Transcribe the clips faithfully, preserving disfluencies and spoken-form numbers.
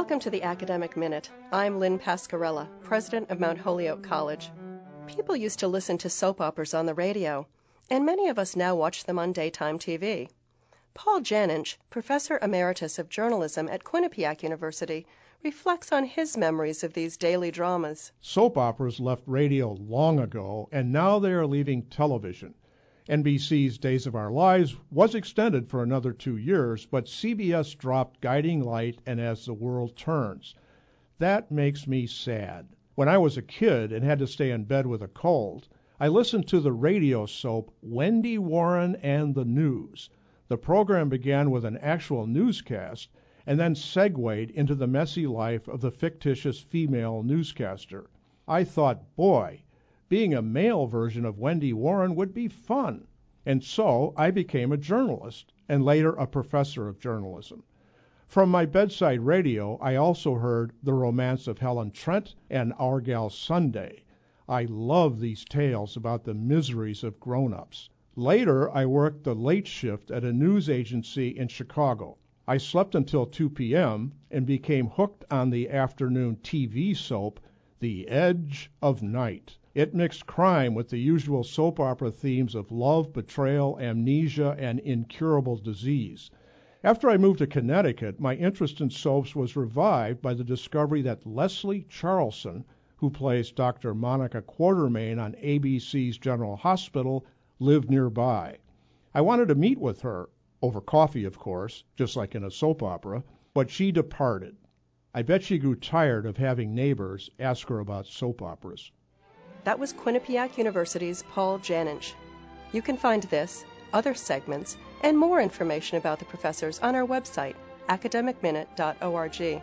Welcome to the Academic Minute. I'm Lynn Pascarella, president of Mount Holyoke College. People used to listen to soap operas on the radio, and many of us now watch them on daytime T V. Paul Janinch, professor emeritus of journalism at Quinnipiac University, reflects on his memories of these daily dramas. Soap operas left radio long ago, and now they are leaving television. N B C's Days of Our Lives was extended for another two years, but C B S dropped Guiding Light and As the World Turns. That makes me sad. When I was a kid and had to stay in bed with a cold, I listened to the radio soap Wendy Warren and the News. The program began with an actual newscast and then segued into the messy life of the fictitious female newscaster. I thought, boy, being a male version of Wendy Warren would be fun. And so I became a journalist and later a professor of journalism. From my bedside radio, I also heard The Romance of Helen Trent and Our Gal Sunday. I love these tales about the miseries of grown-ups. Later, I worked the late shift at a news agency in Chicago. I slept until two p.m. and became hooked on the afternoon T V soap, The Edge of Night. It mixed crime with the usual soap opera themes of love, betrayal, amnesia, and incurable disease. After I moved to Connecticut, my interest in soaps was revived by the discovery that Leslie Charleson, who plays Doctor Monica Quartermain on A B C's General Hospital, lived nearby. I wanted to meet with her, over coffee, of course, just like in a soap opera, but she departed. I bet she grew tired of having neighbors ask her about soap operas. That was Quinnipiac University's Paul Janinch. You can find this, other segments, and more information about the professors on our website, academic minute dot org.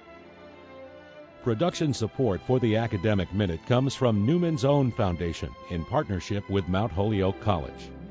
Production support for the Academic Minute comes from Newman's Own Foundation in partnership with Mount Holyoke College.